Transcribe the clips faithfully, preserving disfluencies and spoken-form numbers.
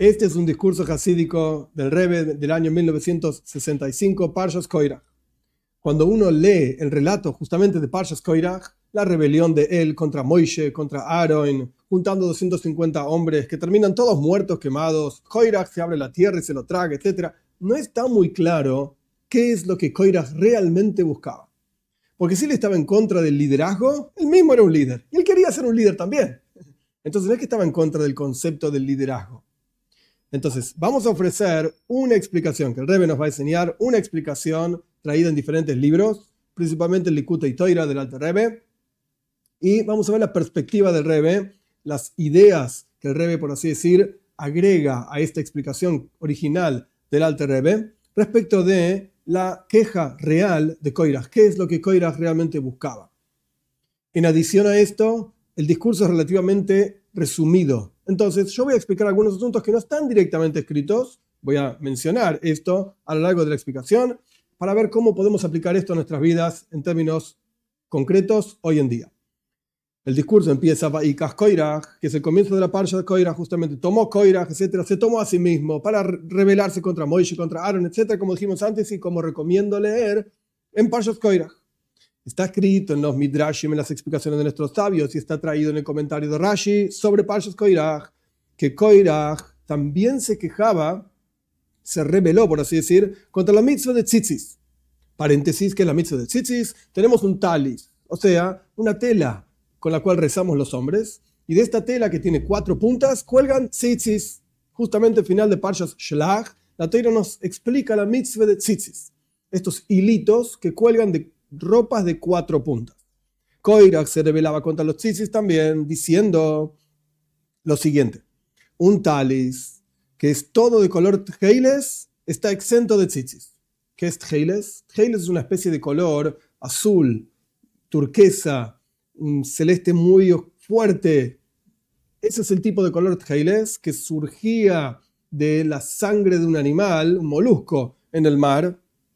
Este es un discurso jasídico del Rebbe del año mil novecientos sesenta y cinco, Parshas Koirach. Cuando uno lee el relato justamente de Parshas Koirach, la rebelión de él contra Moishe, contra Aaron, juntando doscientos cincuenta hombres que terminan todos muertos, quemados, Koirach se abre la tierra y se lo traga, etcétera, no está muy claro qué es lo que Koirach realmente buscaba. Porque si él estaba en contra del liderazgo, él mismo era un líder, y él quería ser un líder también. Entonces no es que estaba en contra del concepto del liderazgo. Entonces, vamos a ofrecer una explicación, que el Rebbe nos va a enseñar, una explicación traída en diferentes libros, principalmente el Likutei Torah del Alter Rebbe, y vamos a ver la perspectiva del Rebbe, las ideas que el Rebbe, por así decir, agrega a esta explicación original del Alter Rebbe respecto de la queja real de Koirach, qué es lo que Koirach realmente buscaba. En adición a esto, el discurso es relativamente resumido. Entonces, yo voy a explicar algunos asuntos que no están directamente escritos. Voy a mencionar esto a lo largo de la explicación para ver cómo podemos aplicar esto a nuestras vidas en términos concretos hoy en día. El discurso empieza Vayikach Koirach, que es el comienzo de la parsha de Koirach, justamente tomó Koirach, etcétera, se tomó a sí mismo para rebelarse contra Moishe, contra Aaron, etcétera, como dijimos antes y como recomiendo leer en Parshas Koirach. Está escrito en los Midrashim, en las explicaciones de nuestros sabios, y está traído en el comentario de Rashi sobre Parshas Koirach, que Koirach también se quejaba, se rebeló, por así decir, contra la mitzvah de tzitzis. Paréntesis, que es la mitzvah de tzitzis, tenemos un talis, o sea, una tela con la cual rezamos los hombres, y de esta tela que tiene cuatro puntas, cuelgan tzitzis. Justamente al final de Parshas Shlach, la Torah nos explica la mitzvah de tzitzis, estos hilitos que cuelgan de ropas de cuatro puntas. Koirach se rebelaba contra los tzitzis también, diciendo lo siguiente: un talis que es todo de color tjeiles está exento de tzitzis. ¿Qué es tjeiles? Tjeiles es una especie de color azul, turquesa, un celeste muy fuerte. Ese es el tipo de color tjeiles que surgía de la sangre de un animal, un molusco, en el mar.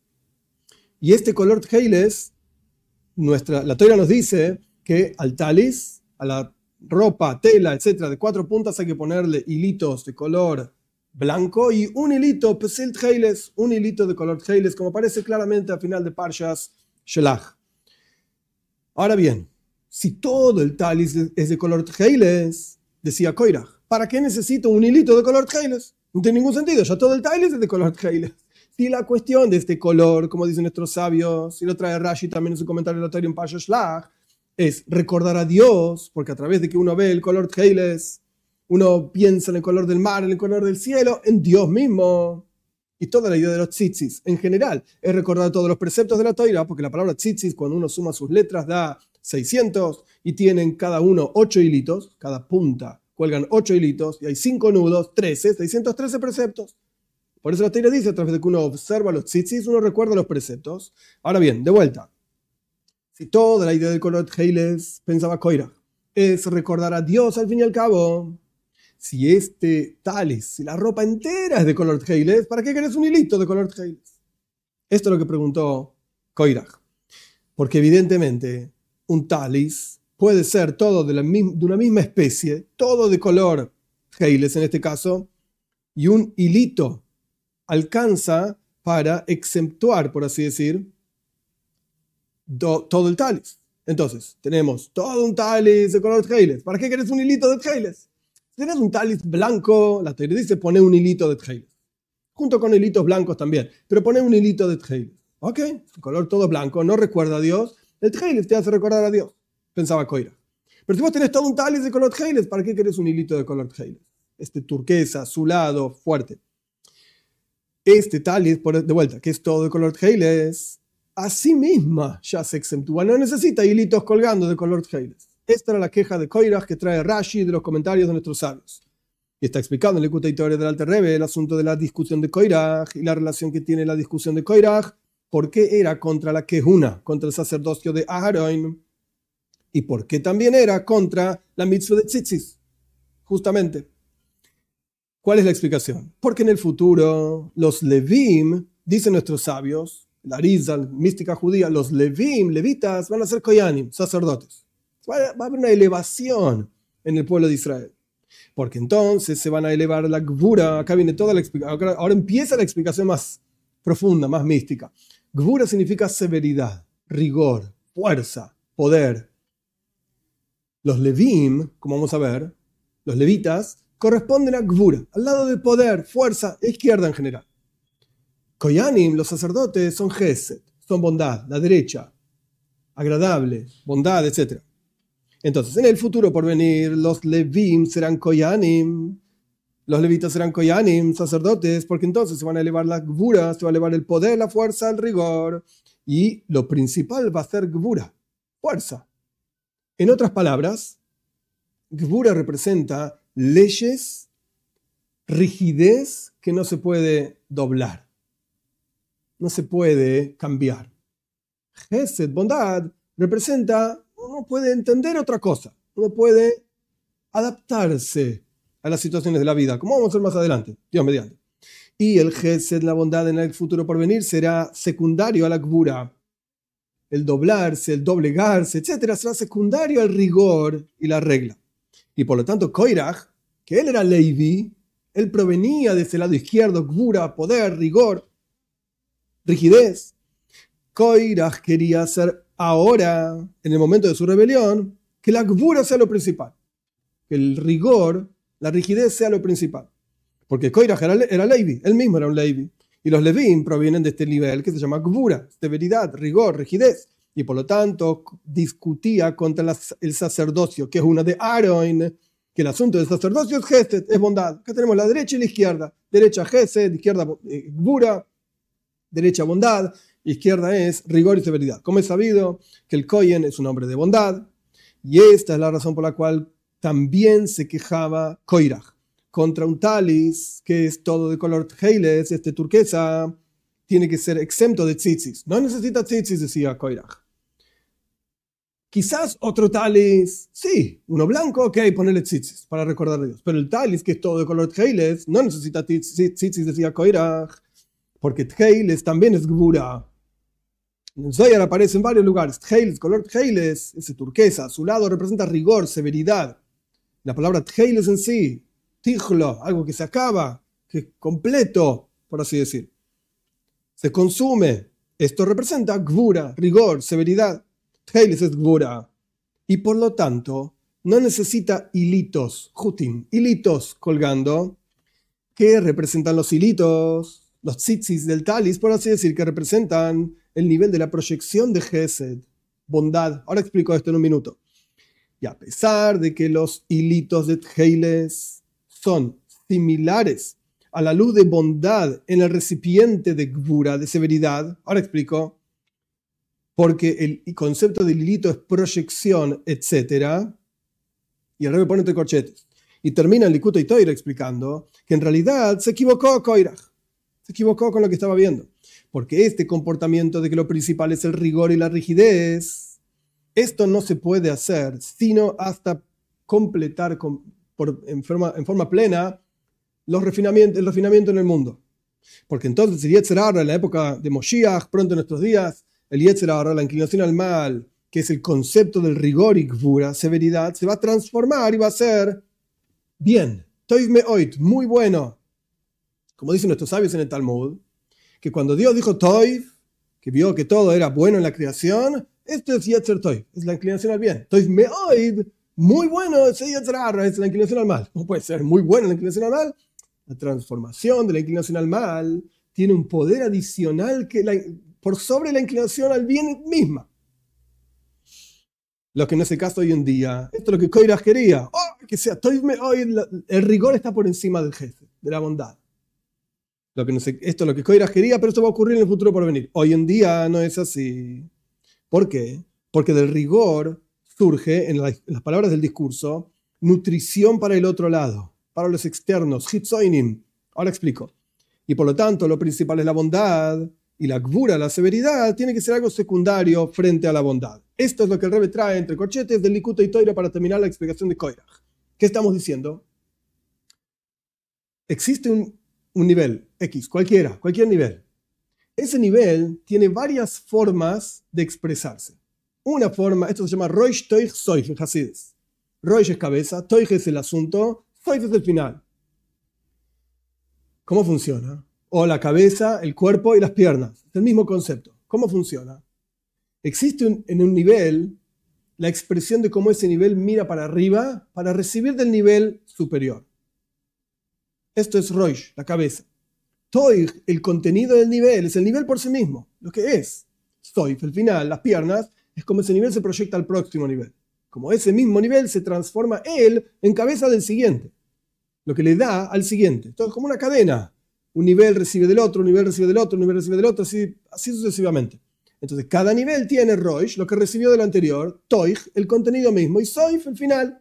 Y este color tjeiles, nuestra, la Torah nos dice que al talis, a la ropa, tela, etcétera, de cuatro puntas hay que ponerle hilitos de color blanco y un hilito, pesel tjeiles, un hilito de color tjeiles, como aparece claramente al final de Parshas Shelach. Ahora bien, si todo el talis es de color tjeiles, decía Koirach, ¿para qué necesito un hilito de color tjeiles? No tiene ningún sentido, ya todo el talis es de color tjeiles. Si la cuestión de este color, como dicen nuestros sabios, y lo trae Rashi también en su comentario de la Torah en Parshas Shlach, es recordar a Dios, porque a través de que uno ve el color tjeiles, uno piensa en el color del mar, en el color del cielo, en Dios mismo. Y toda la idea de los tzitzis, en general, es recordar todos los preceptos de la Torah, porque la palabra tzitzis, cuando uno suma sus letras, da seiscientos, y tienen cada uno ocho hilitos, cada punta cuelgan ocho hilitos, y hay cinco nudos, trece, seiscientos trece preceptos. Por eso la Torah dice, a través de que uno observa los tzitzis, uno recuerda los preceptos. Ahora bien, de vuelta, si toda la idea del color tjeiles, pensaba Koirach, es recordar a Dios al fin y al cabo, si este talis, si la ropa entera es de color tjeiles, ¿para qué querés un hilito de color tjeiles? Esto es lo que preguntó Koirach. Porque evidentemente un talis puede ser todo de, la, de una misma especie, todo de color tjeiles en este caso, y un hilito alcanza para exceptuar, por así decir, do, todo el talis. Entonces, tenemos todo un talis de color tjeiles. ¿Para qué querés un hilito de tjeiles? Si tenés un talis blanco, la Torah dice, poné un hilito de tjeiles. Junto con hilitos blancos también. Pero poné un hilito de tjeiles. Ok, el color todo blanco, no recuerda a Dios. El tjeiles te hace recordar a Dios, pensaba Koirach. Pero si vos tenés todo un talis de color tjeiles, ¿para qué querés un hilito de color tjeiles? Este turquesa, azulado, fuerte. Este talis, de vuelta, que es todo de color tjeiles, a sí misma ya se exceptúa, no necesita hilitos colgando de color tjeiles. Esta era la queja de Koirach que trae Rashi de los comentarios de nuestros sabios. Y está explicando en el Likutei Torah del Alter Rebbe el asunto de la discusión de Koirach y la relación que tiene la discusión de Koirach, por qué era contra la Kehuna, contra el sacerdocio de Aharon, y por qué también era contra la mitzvah de tzitzis, justamente. ¿Cuál es la explicación? Porque en el futuro los Levim, dicen nuestros sabios, la Arizal, mística judía, los Levim, levitas, van a ser Koyanim, sacerdotes. Va a haber una elevación en el pueblo de Israel. porque entonces se van a elevar la Gvura. Acá viene toda la explicación. Ahora empieza la explicación más profunda, más mística. Gvura significa severidad, rigor, fuerza, poder. Los Levim, como vamos a ver, los levitas, corresponden a Gvura, al lado de poder, fuerza, izquierda en general. Koyanim, los sacerdotes, son Gesed, son bondad, la derecha, agradable, bondad, etcétera. Entonces, en el futuro por venir, los Levim serán Koyanim, los levitas serán Koyanim, sacerdotes, porque entonces se van a elevar la Gvura, se va a elevar el poder, la fuerza, el rigor, y lo principal va a ser Gvura, fuerza. En otras palabras, Gvura representa leyes, rigidez que no se puede doblar, no se puede cambiar. Gesed, bondad, representa, uno puede entender otra cosa, uno puede adaptarse a las situaciones de la vida, como vamos a ver más adelante, Dios mediante. Y el Gesed, la bondad en el futuro por venir, será secundario a la Gvura. El doblarse, el doblegarse, etcétera, será secundario al rigor y la regla. Y por lo tanto, Koiraj, que él era Levi, él provenía de ese lado izquierdo, Gvura, poder, rigor, rigidez. Koiraj quería hacer ahora, en el momento de su rebelión, que la Gvura sea lo principal, que el rigor, la rigidez sea lo principal. Porque Koiraj era, era Levi, él mismo era un Levi. Y los Levim provienen de este nivel que se llama Gvura, severidad, rigor, rigidez. Y por lo tanto discutía contra la, el sacerdocio, que es una de Aaron, que el asunto del sacerdocio es Gesed, es bondad. Acá tenemos la derecha y la izquierda. Derecha Gesed, izquierda eh, Gvura, derecha bondad, izquierda es rigor y severidad. Como es sabido que el Kohen es un hombre de bondad, y esta es la razón por la cual también se quejaba Koiraj contra un talis que es todo de color tjeiles, este turquesa, tiene que ser exento de tzitzis. No necesita tzitzis, decía Koiraj. Quizás otro talis, sí, uno blanco, ok, ponerle tzitzis para recordar a Dios. Pero el talis, que es todo de color tjeiles, no necesita tzitzis, decía Koiraj, porque tjeiles también es Gvura. En Zohar aparece en varios lugares. Tjeiles, color tjeiles, ese turquesa, a su lado representa rigor, severidad. La palabra tjeiles en sí, tijlo, algo que se acaba, que es completo, por así decir. Se consume. Esto representa Gvura, rigor, severidad. Tjeiles es Gvura. Y por lo tanto, no necesita hilitos, jutim, hilitos colgando, que representan los hilitos, los tzitzis del talis, por así decir, que representan el nivel de la proyección de Gesed, bondad. Ahora explico esto en un minuto. Y a pesar de que los hilitos de Tjeiles son similares a la luz de bondad en el recipiente de Gvura, de severidad, ahora explico, porque el concepto del hilito es proyección, etcétera. Y el Rebbe pone entre corchetes. Y termina el Likutei Torah explicando que en realidad se equivocó Koiraj. Se equivocó con lo que estaba viendo. Porque este comportamiento de que lo principal es el rigor y la rigidez, esto no se puede hacer sino hasta completar con, por, en, forma, en forma plena los refinamientos, el refinamiento en el mundo. Porque entonces el Yetzer Hara en la época de Moshiach, pronto en nuestros días, el Yetzer Hara, la inclinación al mal, que es el concepto del rigor y Gvura, severidad, se va a transformar y va a ser bien, Toiv Me'oit, muy bueno. Como dicen nuestros sabios en el Talmud, que cuando Dios dijo Toiv, que vio que todo era bueno en la creación, esto es Yetzer Toiv, es la inclinación al bien. Toiv Me'oit, muy bueno, es Yetzer Hara, es la inclinación al mal. ¿Cómo puede ser muy bueno la inclinación al mal? La transformación de la inclinación al mal tiene un poder adicional que la, por sobre la inclinación al bien misma. Lo que en ese caso hoy en día, esto es lo que Koiraj quería, oh, que sea Toiv Me'oit, el rigor está por encima del jefe, de la bondad. Lo que no sé, esto es lo que Koiraj quería, pero esto va a ocurrir en el futuro por venir. Hoy en día no es así. ¿Por qué? Porque del rigor surge, en, la, en las palabras del discurso, nutrición para el otro lado, para los externos, hitzoinim. Ahora explico. Y por lo tanto, lo principal es la bondad, y la Gvura, la severidad, tiene que ser algo secundario frente a la bondad. Esto es lo que el Rebbe trae entre corchetes del Likutei Torah para terminar la explicación de Koiraj. ¿Qué estamos diciendo? Existe un un nivel X, cualquiera, cualquier nivel. Ese nivel tiene varias formas de expresarse. Una forma, esto se llama Roish Toich Soich en Hasidus. Roish es cabeza, Toich es el asunto, Soif es el final. ¿Cómo funciona? O la cabeza, el cuerpo y las piernas. Es el mismo concepto. ¿Cómo funciona? Existe un, en un nivel la expresión de cómo ese nivel mira para arriba para recibir del nivel superior. Esto es Roish, la cabeza. Toig, el contenido del nivel, es el nivel por sí mismo, lo que es. Soif, el final, las piernas, es como ese nivel se proyecta al próximo nivel. Como ese mismo nivel se transforma él en cabeza del siguiente, lo que le da al siguiente. Entonces, como una cadena. Un nivel recibe del otro, un nivel recibe del otro, un nivel recibe del otro, así, así sucesivamente. Entonces, cada nivel tiene Roish, lo que recibió del anterior, Toig, el contenido mismo, y Soif, el final.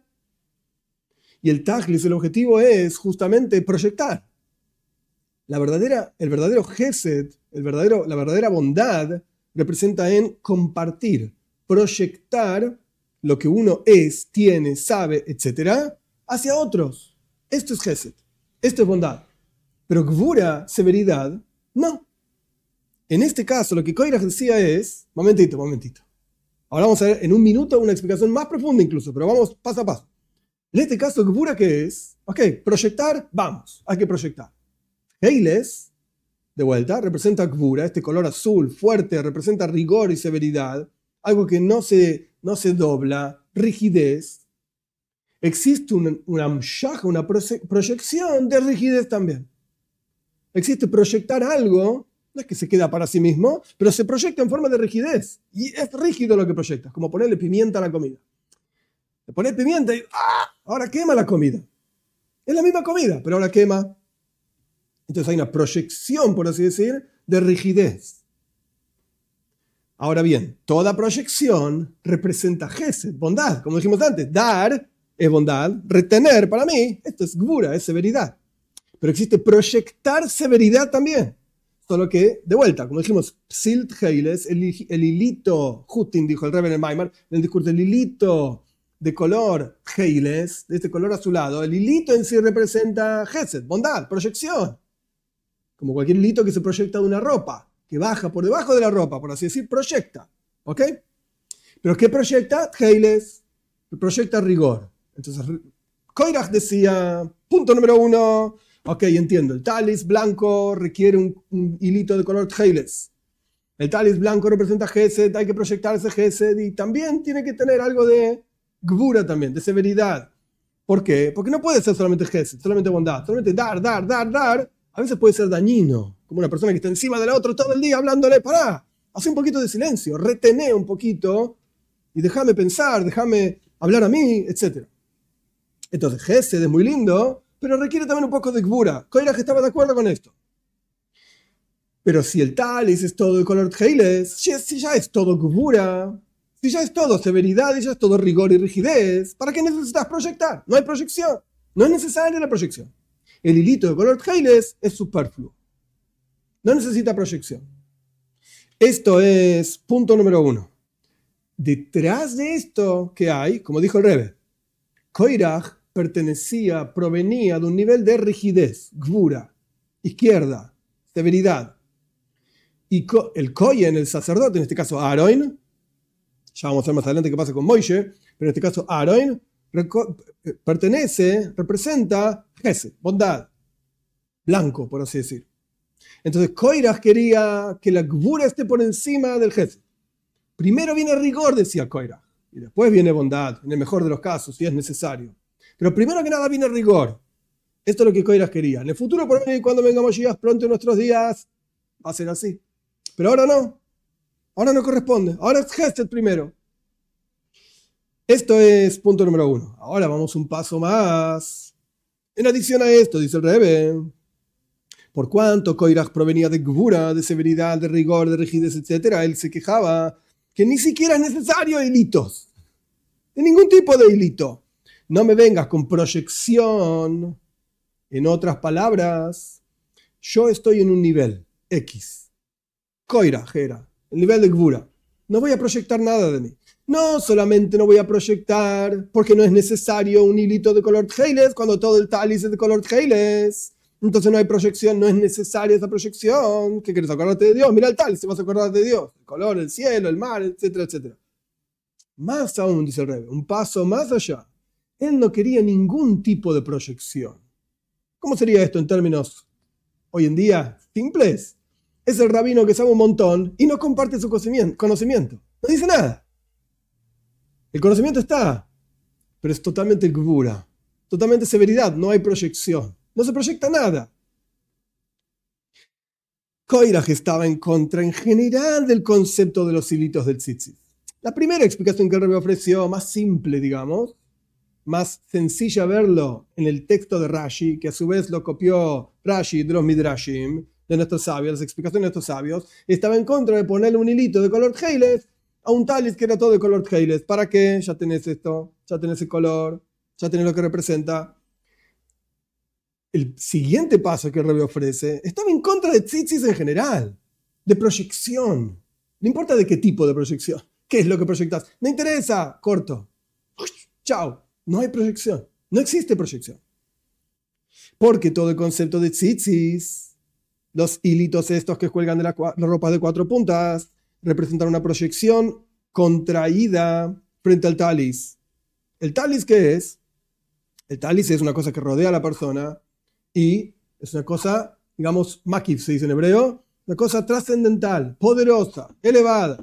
Y el Tachlis, el objetivo es justamente proyectar. La verdadera, el verdadero Gesed, el verdadero, la verdadera bondad, representa en compartir, proyectar lo que uno es, tiene, sabe, etcétera, hacia otros. Esto es Gesed, esto es bondad. Pero Gvura, severidad, no. En este caso, lo que Koirach decía es, momentito, momentito. Ahora vamos a ver en un minuto una explicación más profunda incluso, pero vamos paso a paso. En este caso, Gvura, ¿qué es? Ok, proyectar, vamos, hay que proyectar. Heiles, de vuelta, representa Gvura, este color azul fuerte, representa rigor y severidad, algo que no se, no se dobla, rigidez. Existe un, una mshach, una proyección de rigidez también. Existe proyectar algo, no es que se queda para sí mismo, pero se proyecta en forma de rigidez. Y es rígido lo que proyectas, como ponerle pimienta a la comida. Le pones pimienta y ¡ah! Ahora quema la comida. Es la misma comida, pero ahora quema. Entonces hay una proyección, por así decir, de rigidez. Ahora bien, toda proyección representa gesed, bondad. Como dijimos antes, dar es bondad, retener para mí, esto es gvura, es severidad. Pero existe proyectar severidad también. Solo que, de vuelta, como dijimos, psilt heiles, el, el hilito, Hutin dijo el Rebbe en el Maimar, en el discurso, el hilito de color heiles, de este color azulado, el hilito en sí representa gesed, bondad, proyección. Como cualquier hilito que se proyecta de una ropa, que baja por debajo de la ropa, por así decir, proyecta. ¿Ok? Pero ¿qué proyecta? Heiles, proyecta rigor. Entonces, Koirach decía, punto número uno, ok, entiendo, el talis blanco requiere un, un hilito de color heiles. El talis blanco representa gesed, hay que proyectar ese gesed y también tiene que tener algo de gvura también, de severidad. ¿Por qué? Porque no puede ser solamente gesed, solamente bondad, solamente dar, dar, dar, dar. A veces puede ser dañino, como una persona que está encima de la otra todo el día hablándole, pará, hace un poquito de silencio, retené un poquito y déjame pensar, déjame hablar a mí, etcétera. Entonces, gesed es muy lindo, pero requiere también un poco de gvura. Koirach estaba de acuerdo con esto. Pero si el talis es todo de color heiles, si ya es todo gvura, si ya es todo severidad y ya es todo rigor y rigidez, ¿para qué necesitas proyectar? No hay proyección. No es necesaria la proyección. El hilito de color heiles es superfluo. No necesita proyección. Esto es punto número uno. Detrás de esto que hay, como dijo el Rebbe, Koirach pertenecía, provenía de un nivel de rigidez, gvura, izquierda, severidad. Y el Kohen, el sacerdote, en este caso Aaron, ya vamos a ver más adelante qué pasa con Moishe, pero en este caso Aaron, pertenece, representa gesed, bondad, blanco, por así decir. Entonces Koirach quería que la gvura esté por encima del gesed. Primero viene rigor, decía Koirach, y después viene bondad, en el mejor de los casos, si es necesario. Pero primero que nada viene rigor. Esto es lo que Koirach quería. En el futuro, por venir, cuando vengamos Moshiach pronto en nuestros días, va a ser así. Pero ahora no. Ahora no corresponde. Ahora es gesed primero. Esto es punto número uno. Ahora vamos un paso más. En adición a esto, dice el Rebbe, por cuanto Koirach provenía de gvura, de severidad, de rigor, de rigidez, etcétera, él se quejaba que ni siquiera es necesario hilitos. De ningún tipo de hilito. No me vengas con proyección. En otras palabras, yo estoy en un nivel X. Koirach era el nivel de gvura. No voy a proyectar nada de mí. No solamente no voy a proyectar porque no es necesario un hilito de color heiles cuando todo el talis es de color heiles. Entonces no hay proyección, no es necesaria esa proyección. ¿Qué quieres acordarte de Dios? Mira el talis, te vas a acordar de Dios. El color, el cielo, el mar, etcétera, etcétera. Más aún, dice el Rebbe, un paso más allá. Él no quería ningún tipo de proyección. ¿Cómo sería esto en términos hoy en día simples? Es el rabino que sabe un montón y no comparte su conocimiento. No dice nada. El conocimiento está, pero es totalmente gvura, totalmente severidad, no hay proyección. No se proyecta nada. Koiraj estaba en contra en general del concepto de los hilitos del tzitzit. La primera explicación que el Rebbe ofreció, más simple, digamos, más sencilla verlo en el texto de Rashi, que a su vez lo copió Rashi de los Midrashim, de nuestros sabios, las explicaciones de nuestros sabios, estaba en contra de ponerle un hilito de color tjeiles a un talis que era todo de color tjeiles. ¿Para qué? Ya tenés esto, ya tenés el color, ya tenés lo que representa. El siguiente paso que el Rebbe ofrece estaba en contra de tzitzis en general, de proyección. No importa de qué tipo de proyección, qué es lo que proyectas. No interesa, corto. Chao. No hay proyección. No existe proyección. Porque todo el concepto de tzitzis, los hilitos estos que cuelgan de la, la ropa de cuatro puntas, representan una proyección contraída frente al talis. ¿El talis qué es? El talis es una cosa que rodea a la persona y es una cosa, digamos, makif se dice en hebreo, una cosa trascendental, poderosa, elevada.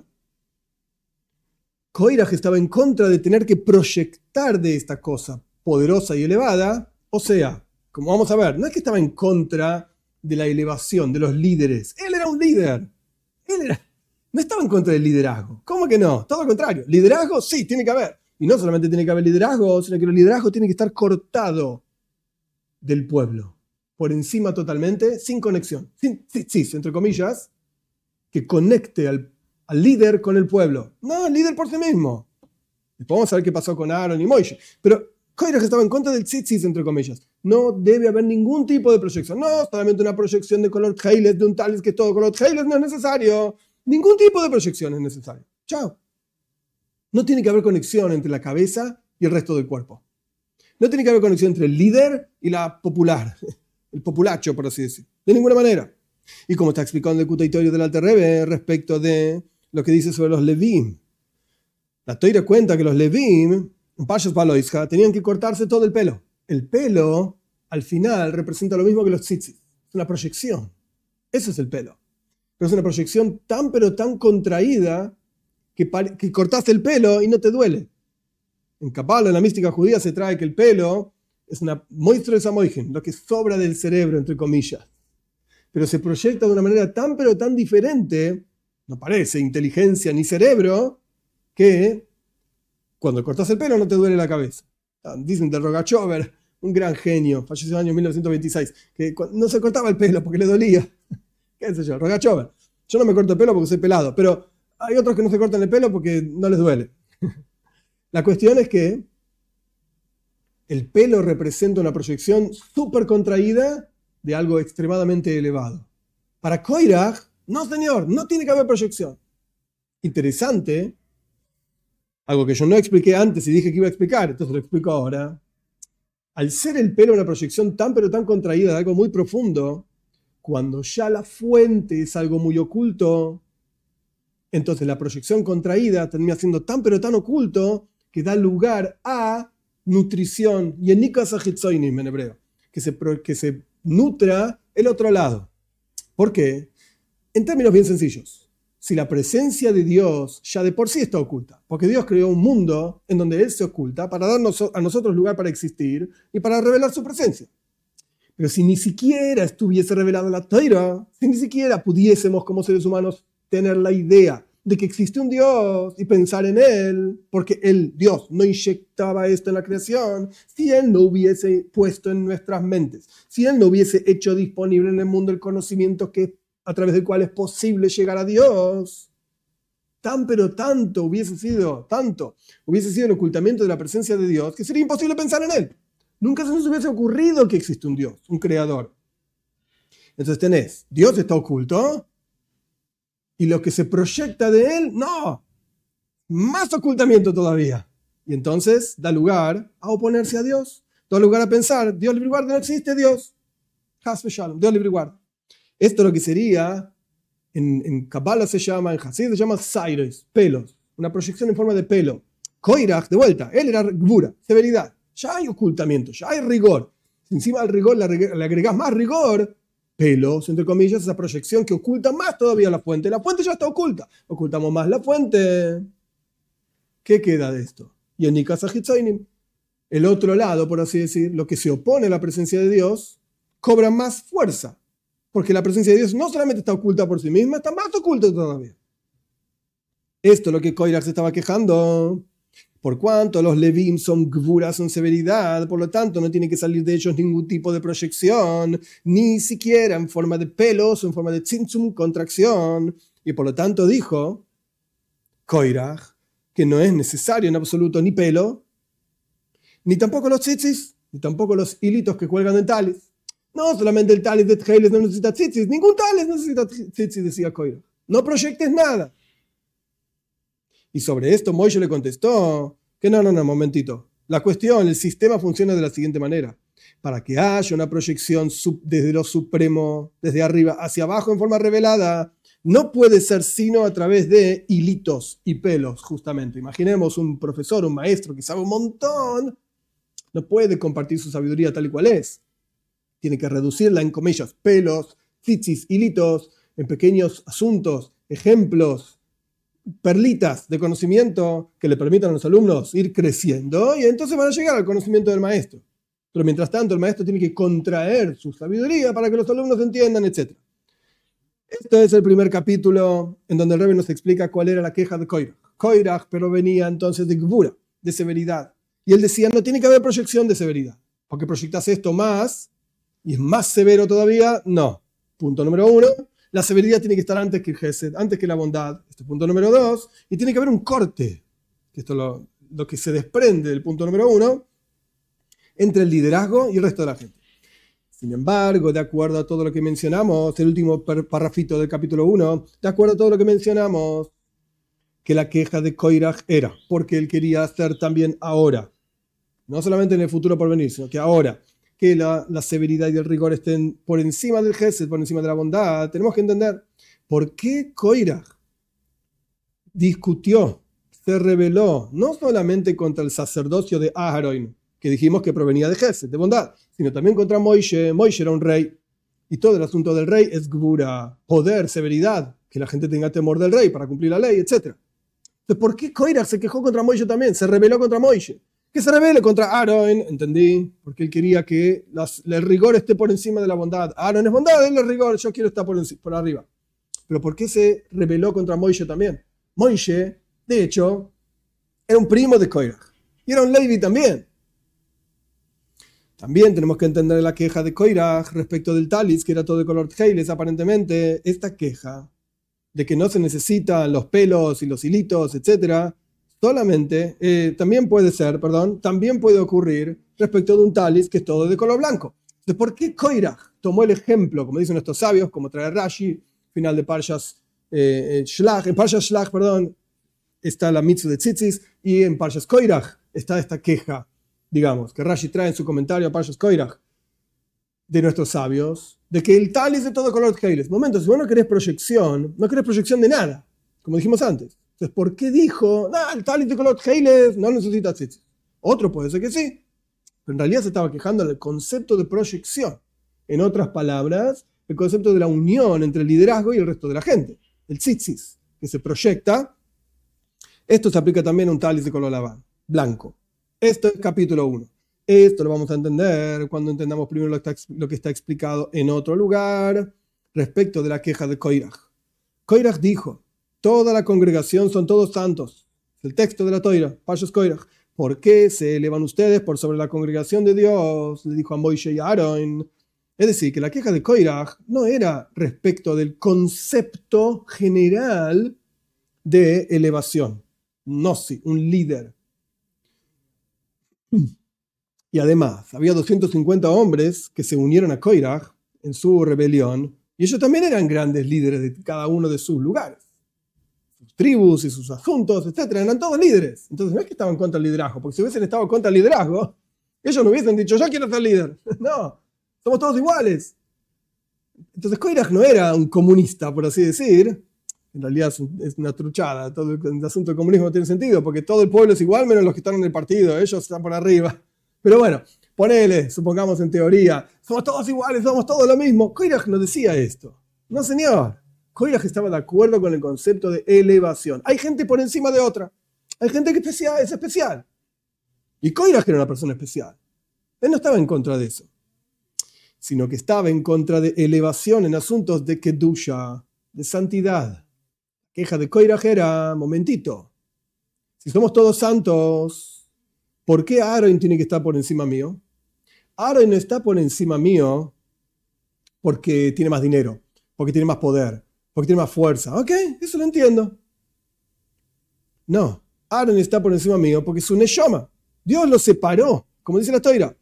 Koiraj estaba en contra de tener que proyectar de esta cosa poderosa y elevada, o sea, como vamos a ver, no es que estaba en contra de la elevación de los líderes, él era un líder, él era, no estaba en contra del liderazgo, ¿cómo que no? Todo lo contrario, liderazgo sí, tiene que haber, y no solamente tiene que haber liderazgo, sino que el liderazgo tiene que estar cortado del pueblo, por encima totalmente, sin conexión, sin sí, entre comillas, que conecte al al líder con el pueblo. No, el líder por sí mismo. Después vamos a ver qué pasó con Aaron y Moishe. Pero Koiraj estaba en contra del tzitzis, entre comillas. No debe haber ningún tipo de proyección. No, solamente una proyección de color tjeiles, de un talis que es todo color tjeiles, no es necesario. Ningún tipo de proyección es necesario. Chao. No tiene que haber conexión entre la cabeza y el resto del cuerpo. No tiene que haber conexión entre el líder y la popular. El populacho, por así decir. De ninguna manera. Y como está explicando el Kutaitorio del Alter Rebbe respecto de lo que dice sobre los Levim. La Toira cuenta que los Levim, en Parshas Baloisha, tenían que cortarse todo el pelo. El pelo, al final, representa lo mismo que los tzitzit. Es una proyección. Eso es el pelo. Pero es una proyección tan pero tan contraída que, que cortaste el pelo y no te duele. En Kabbalah, en la mística judía, se trae que el pelo es una moistra de Samoigen, lo que sobra del cerebro, entre comillas. Pero se proyecta de una manera tan pero tan diferente, no parece inteligencia ni cerebro, que cuando cortas el pelo no te duele la cabeza. Dicen de Rogachover, un gran genio, falleció en el año mil novecientos veintiséis, que no se cortaba el pelo porque le dolía. ¿Qué sé yo? Rogachover. Yo no me corto el pelo porque soy pelado, pero hay otros que no se cortan el pelo porque no les duele. La cuestión es que el pelo representa una proyección súper contraída de algo extremadamente elevado. Para Koiraj, no señor, no tiene que haber proyección. Interesante, algo que yo no expliqué antes y dije que iba a explicar, entonces lo explico ahora. Al ser el pelo una proyección tan pero tan contraída de algo muy profundo, cuando ya la fuente es algo muy oculto, entonces la proyección contraída termina siendo tan pero tan oculto que da lugar a nutrición, y en Nikas Ahitzoinim en hebreo, que se, que se nutra el otro lado. ¿Por qué? En términos bien sencillos, si la presencia de Dios ya de por sí está oculta, porque Dios creó un mundo en donde Él se oculta para darnos a nosotros lugar para existir y para revelar su presencia. Pero si ni siquiera estuviese revelado la Torah, si ni siquiera pudiésemos como seres humanos tener la idea de que existe un Dios y pensar en Él, porque Él, Dios, no inyectaba esto en la creación, si Él no hubiese puesto en nuestras mentes, si Él no hubiese hecho disponible en el mundo el conocimiento que, a través del cual es posible llegar a Dios, tan pero tanto hubiese sido, tanto hubiese sido el ocultamiento de la presencia de Dios, que sería imposible pensar en Él. Nunca se nos hubiese ocurrido que existe un Dios, un creador. Entonces tenés, Dios está oculto, y lo que se proyecta de Él, no, más ocultamiento todavía. Y entonces da lugar a oponerse a Dios, da lugar a pensar, Dios libre y guarda, no existe Dios. Has v'shalom, Dios libre y guarda. Esto es lo que sería, en, en Kabbalah se llama, en Hasid se llama Sairos, pelos, una proyección en forma de pelo. Koiraj, de vuelta, él era Gbura, severidad. ya hay ocultamiento, ya hay rigor. Si encima al rigor le agregás más rigor, pelos, entre comillas, esa proyección que oculta más todavía la fuente. La fuente ya está oculta. Ocultamos más la fuente. ¿Qué queda de esto? Y en Nikasa Hitzoinim, el otro lado, por así decir, lo que se opone a la presencia de Dios, cobra más fuerza. Porque la presencia de Dios no solamente está oculta por sí misma, está más oculta todavía. Esto es lo que Koirach se estaba quejando. Por cuanto los Levim son gvura, son severidad, por lo tanto no tiene que salir de ellos ningún tipo de proyección, ni siquiera en forma de pelos o en forma de tzimtzum, contracción. Y por lo tanto dijo Koirach que no es necesario en absoluto ni pelo, ni tampoco los tzitzis, ni tampoco los hilitos que cuelgan en talis. No solamente el talis de Tjeles no necesita tzitzis, ningún talis necesita tzitzis, decía Koirach. No proyectes nada. Y sobre esto Moishe le contestó que no, no, no, momentito. La cuestión, el sistema funciona de la siguiente manera. Para que haya una proyección sub, desde lo supremo, desde arriba hacia abajo en forma revelada, no puede ser sino a través de hilitos y pelos, justamente. Imaginemos un profesor, un maestro que sabe un montón, no puede compartir su sabiduría tal y cual es. Tiene que reducirla en comillas, pelos, tzitzis, hilitos, en pequeños asuntos, ejemplos, perlitas de conocimiento que le permitan a los alumnos ir creciendo y entonces van a llegar al conocimiento del maestro. Pero mientras tanto el maestro tiene que contraer su sabiduría para que los alumnos entiendan, etcétera. Este es el primer capítulo en donde el Rebbe nos explica cuál era la queja de Koirach. Koirach pero venía entonces de gvura, de severidad. Y él decía, no tiene que haber proyección de severidad, porque proyectas esto más y es más severo todavía. No. Punto número uno. La severidad tiene que estar antes que el Gesed, antes que la bondad. Este es punto número dos. Y tiene que haber un corte, que esto es lo, lo que se desprende del punto número uno, entre el liderazgo y el resto de la gente. Sin embargo, de acuerdo a todo lo que mencionamos, el último parrafito del capítulo uno, de acuerdo a todo lo que mencionamos, que la queja de Koirach era porque él quería hacer también ahora, no solamente en el futuro por venir, sino que ahora, que la, la severidad y el rigor estén por encima del Gesed, por encima de la bondad. Tenemos que entender por qué Koirach discutió, se rebeló, no solamente contra el sacerdocio de Aharon, que dijimos que provenía de Gesed, de bondad, sino también contra Moishe. Moishe era un rey, y todo el asunto del rey es gvura, poder, severidad, que la gente tenga temor del rey para cumplir la ley, etcétera. Entonces, ¿por qué Koirach se quejó contra Moishe también? Se rebeló contra Moishe. Que se rebele contra Aaron, entendí, porque él quería que las, el rigor esté por encima de la bondad. Aaron es bondad, él es rigor, yo quiero estar por, por arriba. Pero ¿por qué se rebeló contra Moishe también? Moishe, de hecho, era un primo de Koirach, y era un Levi también. También tenemos que entender la queja de Koirach respecto del talis, que era todo de color tjeiles, aparentemente. Esta queja de que no se necesitan los pelos y los hilitos, etcétera, solamente, eh, también puede ser, perdón, también puede ocurrir respecto de un talis que es todo de color blanco. Entonces, ¿por qué Koirach tomó el ejemplo, como dicen nuestros sabios, como trae Rashi, final de Parshas eh, Shlach, en Parshas Shlach, perdón, está la mitzvah de tzitzis, y en Parshas Koirach está esta queja, digamos, que Rashi trae en su comentario a Parshas Koirach, de nuestros sabios, de que el talis de todo color tjeiles. Momento, si vos no querés proyección, no querés proyección de nada, como dijimos antes. Entonces, ¿por qué dijo, nah, el talis de color tjeiles no necesita tzitzis? Otro puede ser que sí, pero en realidad se estaba quejando del concepto de proyección. En otras palabras, el concepto de la unión entre el liderazgo y el resto de la gente. El tzitzis, que se proyecta. Esto se aplica también a un talis de color laván, blanco. Esto es capítulo uno. Esto lo vamos a entender cuando entendamos primero lo que, está, lo que está explicado en otro lugar respecto de la queja de Koirach. Koirach dijo, toda la congregación son todos santos. El texto de la Toira, Parshas Koirach. ¿Por qué se elevan ustedes por sobre la congregación de Dios? Le dijo a Moishe y a Aaron. Es decir, que la queja de Koirach no era respecto del concepto general de elevación. Nosi, un líder. Y además, había doscientos cincuenta hombres que se unieron a Koirach en su rebelión, y ellos también eran grandes líderes de cada uno de sus lugares. Sus tribus y sus asuntos, etcétera, eran todos líderes. Entonces no es que estaban contra el liderazgo, porque si hubiesen estado contra el liderazgo, ellos no hubiesen dicho, yo quiero ser líder. No, somos todos iguales. Entonces Koirach no era un comunista, por así decir. En realidad es una truchada. Todo el asunto del comunismo no tiene sentido, porque todo el pueblo es igual menos los que están en el partido. Ellos están por arriba. Pero bueno, ponele, supongamos en teoría, somos todos iguales, somos todos lo mismo. Koiraj no decía esto. No, señor. Koiraj estaba de acuerdo con el concepto de elevación. Hay gente por encima de otra. Hay gente que especial, es especial. Y Koiraj era una persona especial. Él no estaba en contra de eso, sino que estaba en contra de elevación en asuntos de kedusha, de santidad. Queja de Koiraj era, momentito, si somos todos santos, ¿por qué Aaron tiene que estar por encima mío? Aaron no está por encima mío porque tiene más dinero, porque tiene más poder, porque tiene más fuerza. Ok, eso lo entiendo. No, Aaron está por encima mío porque es un neshama. Dios lo separó, como dice la Toira.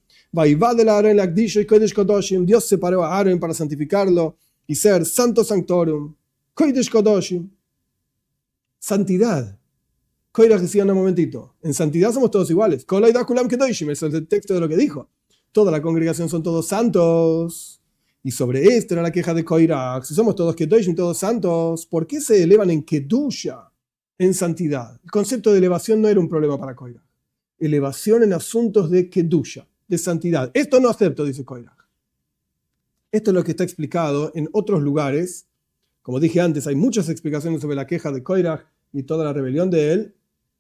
Dios separó a Aaron para santificarlo y ser santo sanctorum. Kodesh Kodoshim. Santidad. Koiraj decía, un momentito, en santidad somos todos iguales. Eso es el texto de lo que dijo. Toda la congregación son todos santos. Y sobre esto era la queja de Koiraj. Si somos todos Kedoshim, todos santos, ¿por qué se elevan en Kedusha, en santidad? El concepto de elevación no era un problema para Koiraj. Elevación en asuntos de Kedusha, de santidad. Esto no acepto, dice Koiraj. Esto es lo que está explicado en otros lugares. Como dije antes, hay muchas explicaciones sobre la queja de Koiraj y toda la rebelión de él.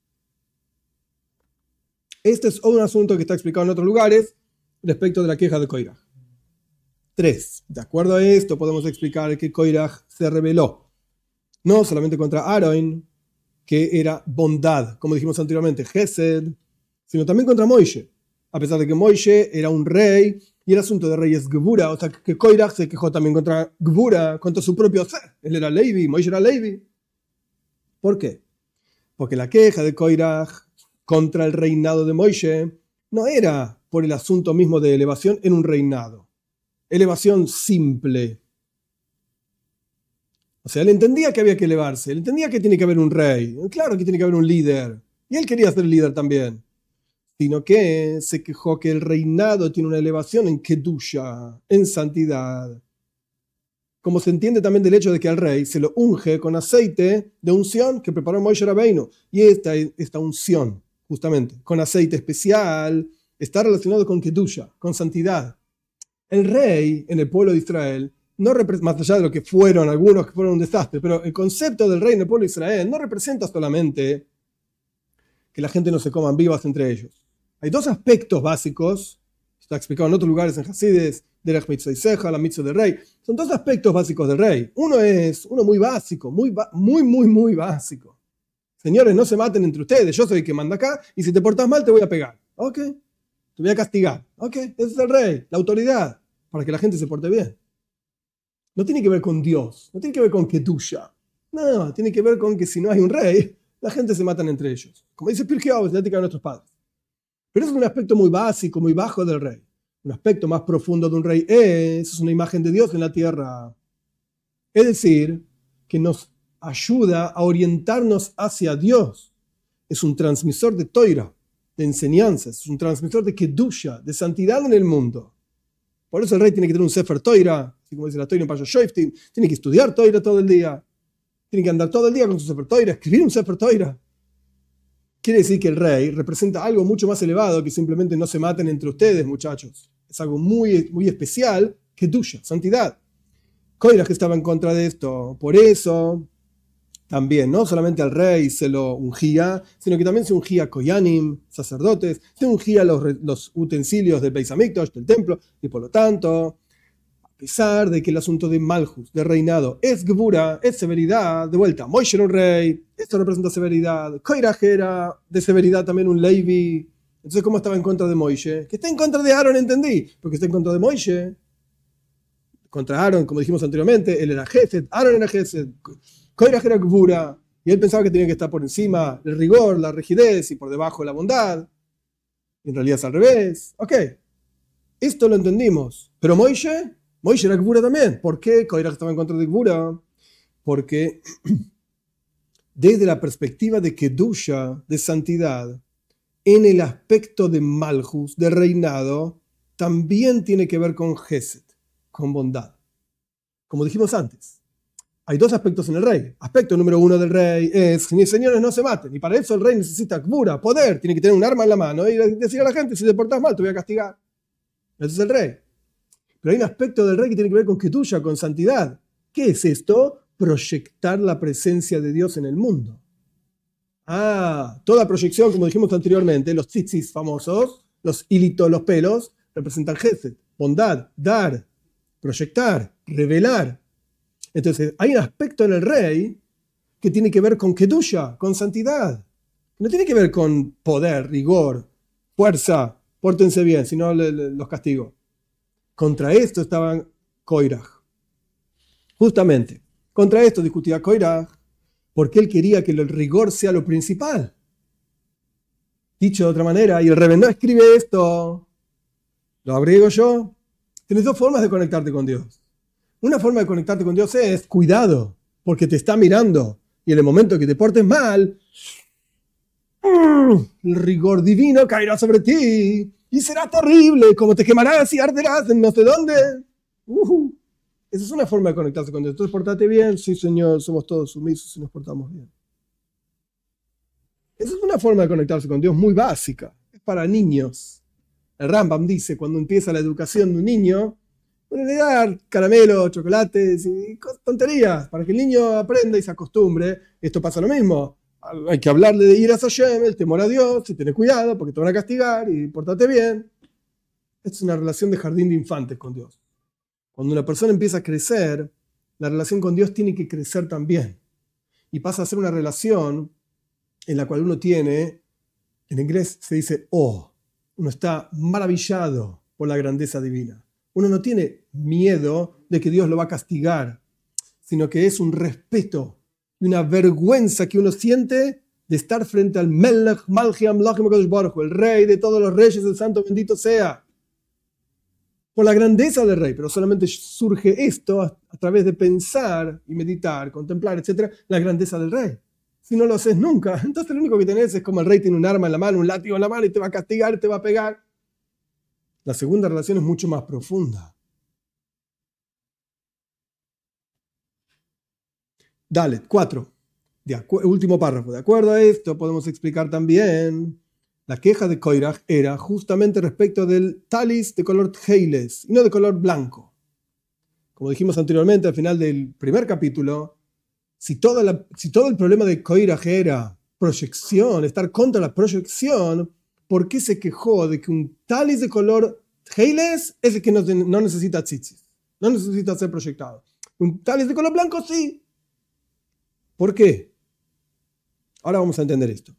Este es un asunto que está explicado en otros lugares respecto de la queja de Koiraj. Tres. De acuerdo a esto, podemos explicar que Koiraj se rebeló. No solamente contra Aaron, que era bondad, como dijimos anteriormente, Gesed, sino también contra Moishe. A pesar de que Moishe era un rey y el asunto de rey es Gvura, o sea que Koiraj se quejó también contra Gvura, contra su propio ser. Él era Levi, Moishe era Levi. ¿Por qué? Porque la queja de Koiraj contra el reinado de Moishe no era por el asunto mismo de elevación en un reinado. Elevación simple. O sea, él entendía que había que elevarse, él entendía que tiene que haber un rey, claro que tiene que haber un líder, y él quería ser líder también. Sino que se quejó que el reinado tiene una elevación en Kedusha, en santidad. Como se entiende también del hecho de que al rey se lo unge con aceite de unción que preparó Moishe Rabbeinu. Y esta, esta unción, justamente, con aceite especial, está relacionado con Kedusha, con santidad. El rey en el pueblo de Israel, no más allá de lo que fueron algunos que fueron un desastre, pero el concepto del rey en el pueblo de Israel no representa solamente que la gente no se coman vivas entre ellos. Hay dos aspectos básicos, está explicado en otros lugares en Hasides, Derech Mitzvah y Seja, la mitzvah del rey. Son dos aspectos básicos del rey. Uno es uno muy básico, muy, muy, muy, muy básico. Señores, no se maten entre ustedes, yo soy el que manda acá, y si te portas mal te voy a pegar. Ok, te voy a castigar. Ok, ese es el rey, la autoridad, para que la gente se porte bien. No tiene que ver con Dios, no tiene que ver con Kedusha. No, tiene que ver con que si no hay un rey, la gente se matan entre ellos. Como dice Pirkei Avos, la ética de nuestros padres. Pero eso es un aspecto muy básico, muy bajo del rey. Un aspecto más profundo de un rey es, es una imagen de Dios en la tierra. Es decir, que nos ayuda a orientarnos hacia Dios. Es un transmisor de Toira, de enseñanzas, es un transmisor de Kedusha, de santidad en el mundo. Por eso el rey tiene que tener un Sefer Toira, así como dice la Toira en Parashat Shoftim, tiene que estudiar Toira todo el día, tiene que andar todo el día con su Sefer Toira, escribir un Sefer Toira. Quiere decir que el rey representa algo mucho más elevado que simplemente no se maten entre ustedes, muchachos. Es algo muy, muy especial, Kedusha, santidad. Koiraj estaba en contra de esto. Por eso, también, no solamente al rey se lo ungía, sino que también se ungía a Koyanim, sacerdotes, se ungía los, los utensilios del Beis Hamikdash, del templo, y por lo tanto, a pesar de que el asunto de Malchus, de reinado, es Gvura, es severidad, de vuelta, Moishe era un rey, esto representa severidad, Koiraj era de severidad también un Levi. Entonces, ¿cómo estaba en contra de Moishe? Que está en contra de Aaron, entendí, porque está en contra de Moishe. Contra Aaron, como dijimos anteriormente, él era Gesed, Aaron era Gesed, Koiraj era Gvura, y él pensaba que tenía que estar por encima el rigor, la rigidez, y por debajo la bondad. Y en realidad es al revés. Ok, esto lo entendimos. Pero Moishe, Moishe era Gvura también. ¿Por qué Koiraj estaba en contra de Gvura? Porque desde la perspectiva de Kedusha, de santidad, en el aspecto de Malchus, de reinado, también tiene que ver con Gesed, con bondad. Como dijimos antes, hay dos aspectos en el rey. Aspecto número uno del rey es, mis señores no se maten, y para eso el rey necesita gvura, poder, tiene que tener un arma en la mano y decir a la gente, si te portas mal te voy a castigar. Ese es el rey. Pero hay un aspecto del rey que tiene que ver con ketusha, con santidad. ¿Qué es esto? Proyectar la presencia de Dios en el mundo. Ah, toda proyección, como dijimos anteriormente, los tzitzis famosos, los hilitos, los pelos, representan gesed, bondad, dar, proyectar, revelar. Entonces, hay un aspecto en el rey que tiene que ver con kedusha, con santidad. No tiene que ver con poder, rigor, fuerza, pórtense bien, si no le, le, los castigo. Contra esto estaban Koiraj. Justamente, contra esto discutía Koiraj, porque él quería que el rigor sea lo principal. Dicho de otra manera, y el Rebbe no escribe esto, lo agrego yo, tienes dos formas de conectarte con Dios. Una forma de conectarte con Dios es cuidado, porque te está mirando, y en el momento que te portes mal, el rigor divino caerá sobre ti, y será terrible, como te quemarás y arderás en no sé dónde. Uh-huh. Esa es una forma de conectarse con Dios. Entonces, portate bien, sí Señor, somos todos sumisos y nos portamos bien. Esa es una forma de conectarse con Dios muy básica, es para niños. El Rambam dice, cuando empieza la educación de un niño, bueno, le da caramelos, chocolates y tonterías para que el niño aprenda y se acostumbre. Esto pasa lo mismo. Hay que hablarle de ir a Hashem, el temor a Dios, y tener cuidado porque te van a castigar y pórtate bien. Esta es una relación de jardín de infantes con Dios. Cuando una persona empieza a crecer, la relación con Dios tiene que crecer también. Y pasa a ser una relación en la cual uno tiene, en inglés se dice oh, uno está maravillado por la grandeza divina. Uno no tiene miedo de que Dios lo va a castigar, sino que es un respeto y una vergüenza que uno siente de estar frente al Melech Malchi Amlachim HaKadosh Baruj Hu, el rey de todos los reyes, el santo bendito sea. Por la grandeza del rey, pero solamente surge esto a, a través de pensar y meditar, contemplar, etcétera, la grandeza del rey. Si no lo haces nunca, entonces lo único que tenés es como el rey tiene un arma en la mano, un látigo en la mano y te va a castigar, te va a pegar. La segunda relación es mucho más profunda. Dale, cuatro. De acu- último párrafo. De acuerdo a esto, podemos explicar también la queja de Koiraj era justamente respecto del talis de color tjeiles y no de color blanco. Como dijimos anteriormente, al final del primer capítulo, si, toda la, si todo el problema de Koiraj era proyección, estar contra la proyección, ¿por qué se quejó de que un talis de color tjeiles es el que no, no necesita tzitzis? No necesita ser proyectado. Un talis de color blanco sí. ¿Por qué? Ahora vamos a entender esto.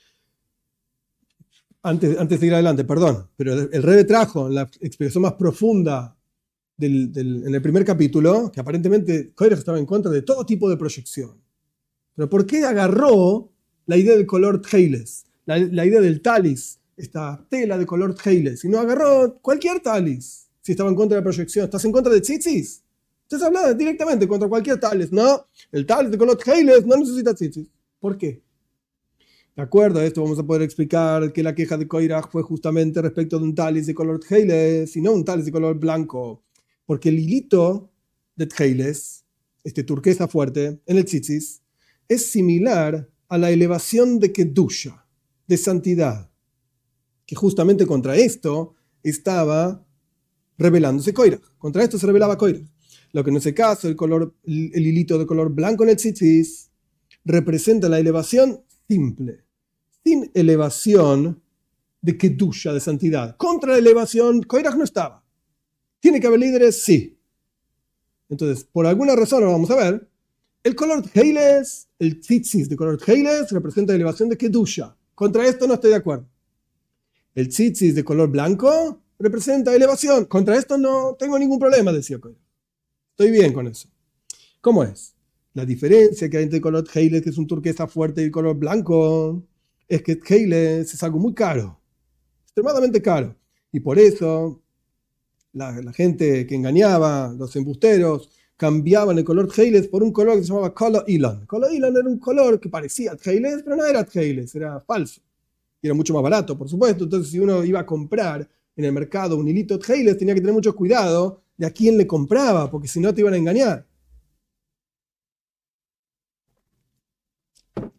Antes, antes de ir adelante, perdón, pero el, el Rebbe trajo en la explicación más profunda del, del, en el primer capítulo que aparentemente Koiraj estaba en contra de todo tipo de proyección. Pero ¿por qué agarró la idea del color tjeiles, la, la idea del talis, esta tela de color tjeiles, y no agarró cualquier talis si estaba en contra de la proyección? ¿Estás en contra de tzitzis? Estás hablando directamente contra cualquier talis. No, el talis de color tjeiles no necesita tzitzis. ¿Por qué? De acuerdo a esto vamos a poder explicar que la queja de Koiraj fue justamente respecto de un talis de color tjeiles y no un talis de color blanco. Porque el hilito de tjeiles, este turquesa fuerte, en el tzitzis, es similar a la elevación de kedusha, de santidad, que justamente contra esto estaba revelándose Koiraj. Contra esto se revelaba Koiraj. Lo que en ese caso, el, color, el hilito de color blanco en el tzitzis representa la elevación simple, sin elevación de kedusha, de santidad. Contra la elevación, Koiraj no estaba. ¿Tiene que haber líderes? Sí. Entonces, por alguna razón, ahora vamos a ver, el color tjeiles, el tzitzis de color tjeiles representa la elevación de kedusha. Contra esto no estoy de acuerdo. El tzitzis de color blanco representa elevación. Contra esto no tengo ningún problema, decía Koiraj. Estoy bien con eso. ¿Cómo es? La diferencia que hay entre el color tjeiles, que es un turquesa fuerte, y el color blanco, es que tjeiles es algo muy caro, extremadamente caro. Y por eso la, la gente que engañaba, los embusteros, cambiaban el color tjeiles por un color que se llamaba Kolo Ilan. Kolo Ilan era un color que parecía tjeiles, pero no era tjeiles, era falso. Y era mucho más barato, por supuesto. Entonces, si uno iba a comprar en el mercado un hilito tjeiles, tenía que tener mucho cuidado de a quién le compraba, porque si no te iban a engañar.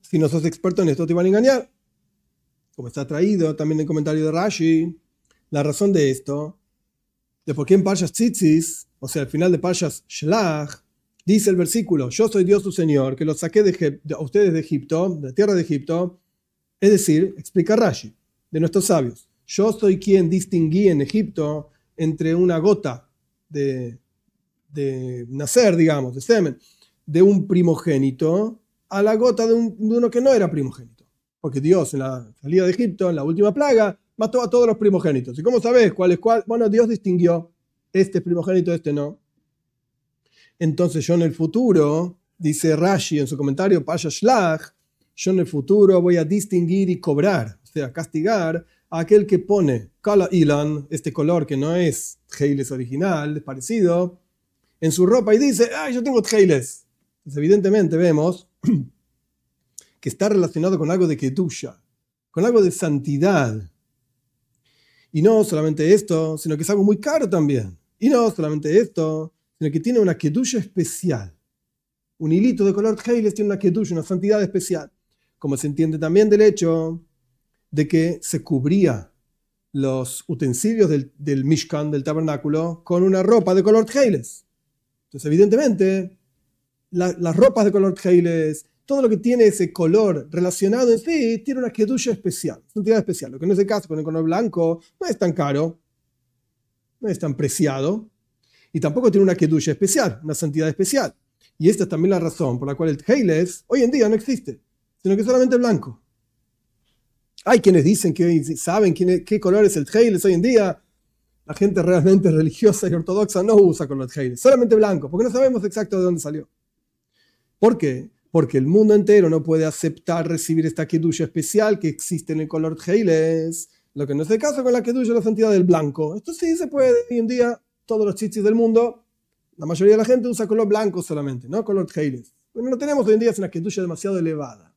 Si no sos experto en esto, te van a engañar. Como está traído también en el comentario de Rashi, la razón de esto, de por qué en Parshas Tzitzis, o sea, al final de Parshas Shlach, dice el versículo, yo soy Dios tu Señor, que los saqué de, de a ustedes de Egipto, de la tierra de Egipto, es decir, explica Rashi, de nuestros sabios, yo soy quien distinguí en Egipto entre una gota de, de nacer, digamos, de semen, de un primogénito, a la gota de, un, de uno que no era primogénito. Porque Dios en la salida de Egipto, en la última plaga, mató a todos los primogénitos. ¿Y cómo sabes cuál es cuál? Bueno, Dios distinguió, este es primogénito, este no. Entonces yo en el futuro, dice Rashi en su comentario, Pasha Shlach, yo en el futuro voy a distinguir y cobrar, o sea, castigar a aquel que pone Kala Ilan, este color que no es Tjeiles original, es parecido, en su ropa y dice, ¡ay, yo tengo Tjeiles! Pues evidentemente vemos que está relacionado con algo de Kedusha, con algo de santidad. Y no solamente esto, sino que es algo muy caro también. Y no solamente esto, sino que tiene una Kedusha especial. Un hilito de color Tjeiles tiene una Kedusha, una santidad especial. Como se entiende también del hecho de que se cubría los utensilios del, del Mishkan, del tabernáculo, con una ropa de color Tjeiles. Entonces, evidentemente, la, las ropas de color Tjeiles, todo lo que tiene ese color relacionado en sí, tiene una kedusha especial, santidad especial. Lo que no es el caso con el color blanco, no es tan caro, no es tan preciado, y tampoco tiene una kedusha especial, una santidad especial. Y esta es también la razón por la cual el Tjeiles hoy en día no existe, sino que es solamente blanco. Hay quienes dicen que saben quién es, qué color es el Tjeiles hoy en día. La gente realmente religiosa y ortodoxa no usa color Tjeiles, solamente blanco, porque no sabemos exacto de dónde salió. ¿Por qué? Porque el mundo entero no puede aceptar recibir esta kedusha especial que existe en el color Tjeiles, lo que no es el caso con la kedusha, la santidad del blanco. Esto sí se puede. Hoy en día, todos los chichis del mundo, la mayoría de la gente usa color blanco solamente, no color Tjeiles. Bueno, no tenemos hoy en día, es una kedusha demasiado elevada.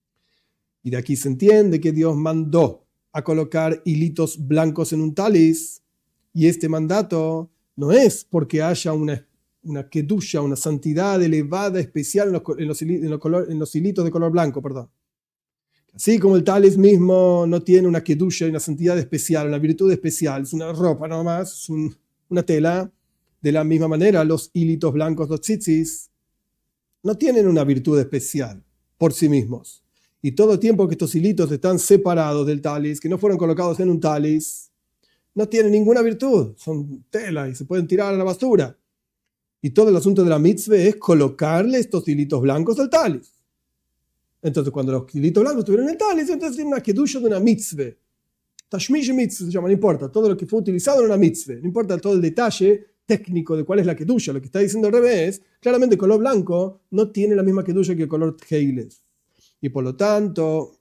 Y de aquí se entiende que Dios mandó a colocar hilitos blancos en un talis, y este mandato no es porque haya una una kedusha, una santidad elevada, especial en los, en, los, en, los color, en los hilitos de color blanco, perdón. Así como el talis mismo no tiene una kedusha y una santidad especial, una virtud especial, es una ropa nomás, es un, una tela, de la misma manera los hilitos blancos, los tzitzis, no tienen una virtud especial por sí mismos. Y todo el tiempo que estos hilitos están separados del talis, que no fueron colocados en un talis, no tienen ninguna virtud, son tela y se pueden tirar a la basura. Y todo el asunto de la mitzvah es colocarle estos hilitos blancos al talis. Entonces, cuando los hilitos blancos estuvieron en el talis, entonces tiene una kedusha de una mitzvah. Tashmish mitzvah se llama, no importa. Todo lo que fue utilizado en una mitzvah. No importa todo el detalle técnico de cuál es la kedusha. Lo que está diciendo al revés, claramente el color blanco no tiene la misma kedusha que el color tjeiles. Y por lo tanto,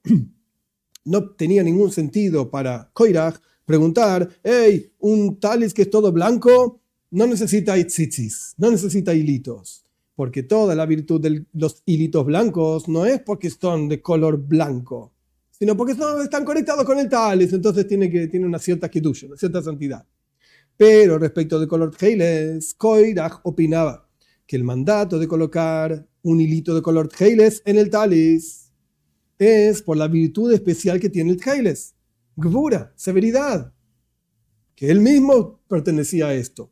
no tenía ningún sentido para Koirach preguntar, hey, un talis que es todo blanco, no necesita tzitzis, no necesita hilitos, porque toda la virtud de los hilitos blancos no es porque son de color blanco, sino porque son, están conectados con el talis, entonces tiene, que, tiene una cierta kedusha, una cierta santidad. Pero respecto del color tjeiles, Koirach opinaba que el mandato de colocar un hilito de color tjeiles en el talis es por la virtud especial que tiene el tjeiles, gvura, severidad, que él mismo pertenecía a esto.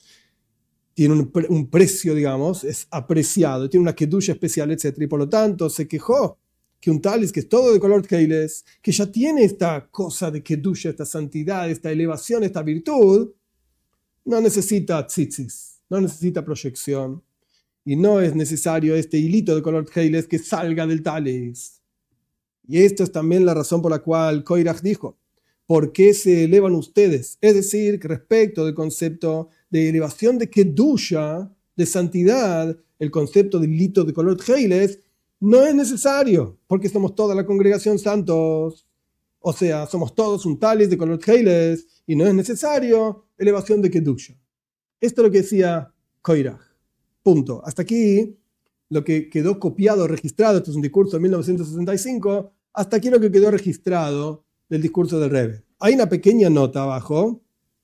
Tiene un, pre- un precio, digamos, es apreciado, tiene una kedusha especial, etcétera. Y por lo tanto se quejó que un talis que es todo de color tjeiles, que ya tiene esta cosa de kedusha, esta santidad, esta elevación, esta virtud, no necesita tzitzis, no necesita proyección. Y no es necesario este hilito de color tjeiles que salga del talis. Y esta es también la razón por la cual Koirach dijo, ¿por qué se elevan ustedes? Es decir, que respecto del concepto de elevación de kedusha, de santidad, el concepto de hilito de color tjeiles, no es necesario, porque somos toda la congregación santos. O sea, somos todos un talis de color tjeiles y no es necesario elevación de kedusha. Esto es lo que decía Koirach. Punto. Hasta aquí lo que quedó copiado, registrado, esto es un discurso de mil novecientos sesenta y cinco, hasta aquí lo que quedó registrado del discurso del Rebbe. Hay una pequeña nota abajo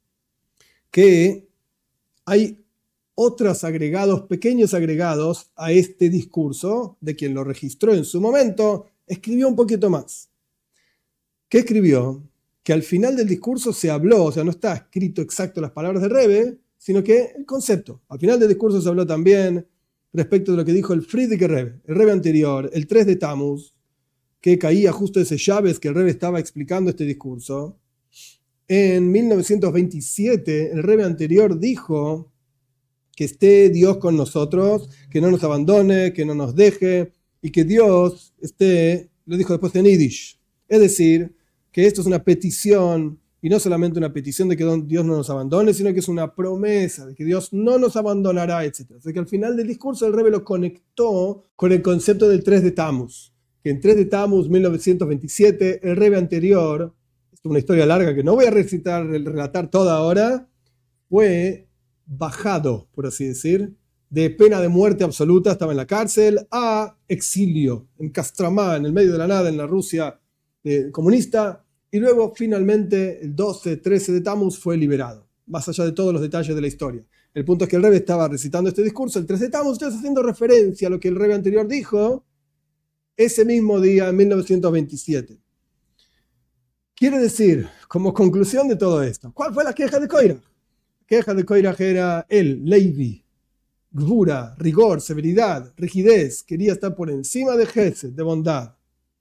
que hay otros agregados, pequeños agregados a este discurso de quien lo registró en su momento, escribió un poquito más. ¿Qué escribió? Que al final del discurso se habló, o sea, no está escrito exacto las palabras del Rebbe, sino que el concepto. Al final del discurso se habló también respecto de lo que dijo el Frierdiker Rebbe, el Rebbe anterior, el tres de Tammuz, que caía justo ese Shabbat que el Rebbe estaba explicando este discurso. En mil novecientos veintisiete, el Rebbe anterior dijo que esté Dios con nosotros, que no nos abandone, que no nos deje, y que Dios esté, lo dijo después en Yiddish. Es decir, que esto es una petición, y no solamente una petición de que Dios no nos abandone, sino que es una promesa de que Dios no nos abandonará, etcétera. O sea que al final del discurso el Rebbe lo conectó con el concepto del tres de Tammuz, que en tres de Tammuz, mil novecientos veintisiete, el Rebbe anterior, es una historia larga que no voy a recitar, relatar toda ahora, fue bajado, por así decir, de pena de muerte absoluta, estaba en la cárcel, a exilio, en Kostromá, en el medio de la nada, en la Rusia eh, comunista, y luego finalmente el doce, trece de Tammuz fue liberado, más allá de todos los detalles de la historia. El punto es que el Rebbe estaba recitando este discurso, el trece de Tammuz, estás haciendo referencia a lo que el Rebbe anterior dijo ese mismo día, en mil novecientos veintisiete. Quiere decir, como conclusión de todo esto, ¿cuál fue la queja de Koirach? La queja de Koirach era el Levi, gvura, rigor, severidad, rigidez, quería estar por encima de Gesed, de bondad.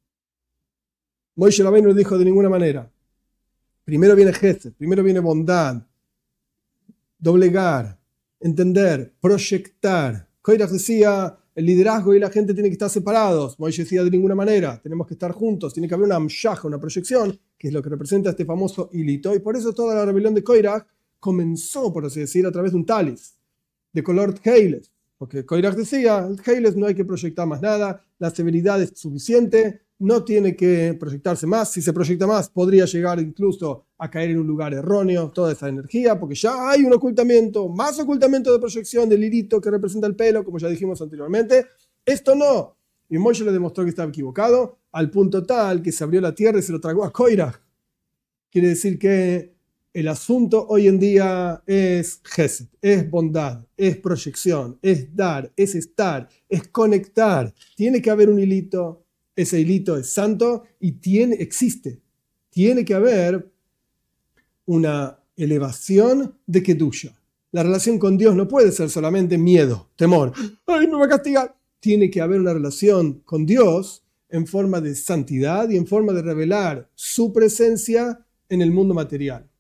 Moshe Rabbeinu no dijo de ninguna manera. Primero viene Gesed, primero viene bondad, doblegar, entender, proyectar. Koirach decía, el liderazgo y la gente tienen que estar separados. Moshe decía de ninguna manera, tenemos que estar juntos, tiene que haber una amshaj, una proyección, que es lo que representa este famoso hilito. Y por eso toda la rebelión de Koirach comenzó, por así decir, a través de un talis de color Heiles, porque Koirach decía, el Heiles no hay que proyectar más nada, la severidad es suficiente, no tiene que proyectarse más, si se proyecta más podría llegar incluso a caer en un lugar erróneo toda esa energía, porque ya hay un ocultamiento, más ocultamiento de proyección del hilito que representa el pelo, como ya dijimos anteriormente. Esto no, y Moshe le demostró que estaba equivocado, al punto tal que se abrió la tierra y se lo tragó a Koirach. Quiere decir que el asunto hoy en día es Gesed, es bondad, es proyección, es dar, es estar, es conectar. Tiene que haber un hilito, ese hilito es santo y tiene, existe. Tiene que haber una elevación de Kedusha. La relación con Dios no puede ser solamente miedo, temor. ¡Ay, me va a castigar! Tiene que haber una relación con Dios en forma de santidad y en forma de revelar su presencia en el mundo material.